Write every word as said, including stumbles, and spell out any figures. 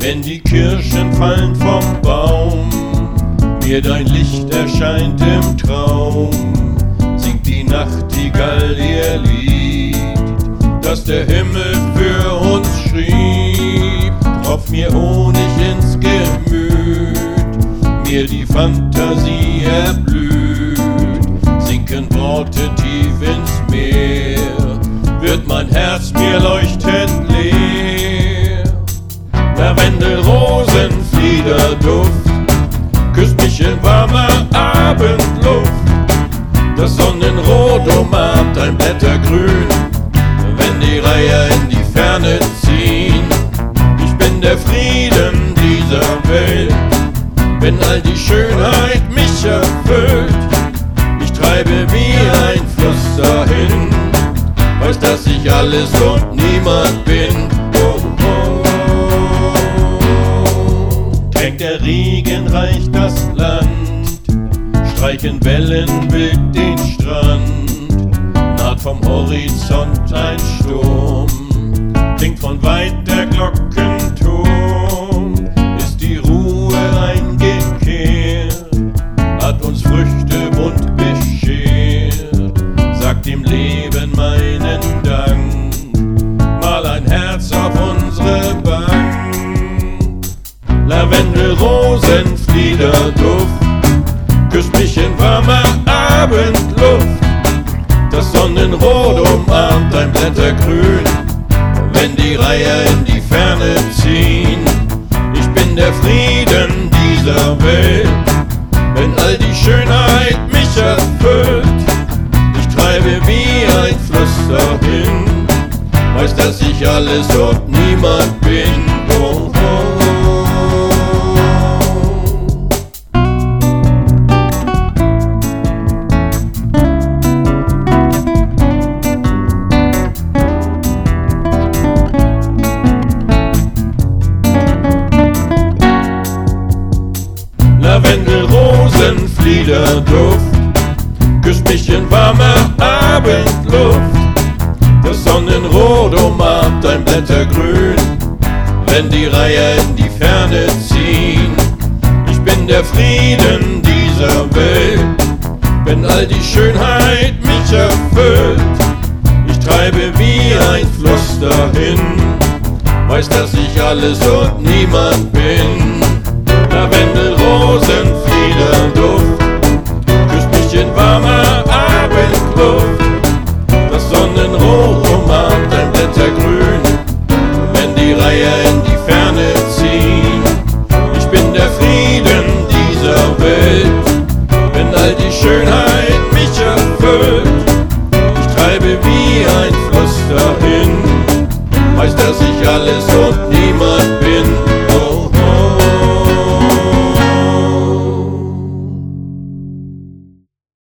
Denn die Kirschen fallen vom Baum, mir dein Licht erscheint im Traum. Singt die Nachtigall ihr Lied, das der Himmel für uns schrieb. Tropf mir Honig ins Gemüt, mir die Fantasie erblüht. Sinken Worte tief ins Meer, wird mein Herz mir leuchtend leer. Lavendel, Rosen, Fliederduft, küsst mich in warmer Abendluft. Das Sonnenrot umarmt ein Blättergrün, wenn die Reiher in die Ferne ziehen. Ich bin der Frieden dieser Welt, wenn all die Schönheit mich erfüllt. Ich treibe wie ein Fluss dahin, weiß, dass ich alles und niemand bin. Oh, oh. Trägt der Regen reich das Land, streichen Wellen wild den Strand. Naht vom Horizont ein Sturm, klingt von weit der Glockenturm. Ist die Ruhe eingekehrt, hat uns Früchte bunt beschert. Sagt dem Leben meinen Dank, mal ein Herz auf unsere Bank. Lavendel, Rosen, Fliederduft, küsst mich in warmer Abendluft. Das Sonnenrot umarmt ein Blättergrün, wenn die Reiher in die Ferne ziehen. Ich bin der Frieden dieser Welt, wenn all die Schönheit mich erfüllt. Ich treibe wie ein Fluss dahin, weiß, dass ich alles und niemand bin. Oh, oh, oh. Lavendel, Rosen, Fliederduft, küsst mich in warmer Abendluft. Das Sonnenrot umarmt ein Blättergrün, wenn die Reiher in die Ferne ziehen. Ich bin der Frieden dieser Welt, wenn all die Schönheit mich erfüllt. Ich treibe wie ein Fluss dahin, weiß, dass ich alles und niemand bin. Lavendel, Rosen, Fliederduft, küsst mich in warmer Abendluft. Das Sonnenrot umarmt ein Blättergrün, wenn die Reiher in die Ferne ziehen. Ich bin der Frieden dieser Welt, wenn all die Schönheit mich erfüllt. Ich treibe wie ein Fluss dahin, weiß, dass ich alles und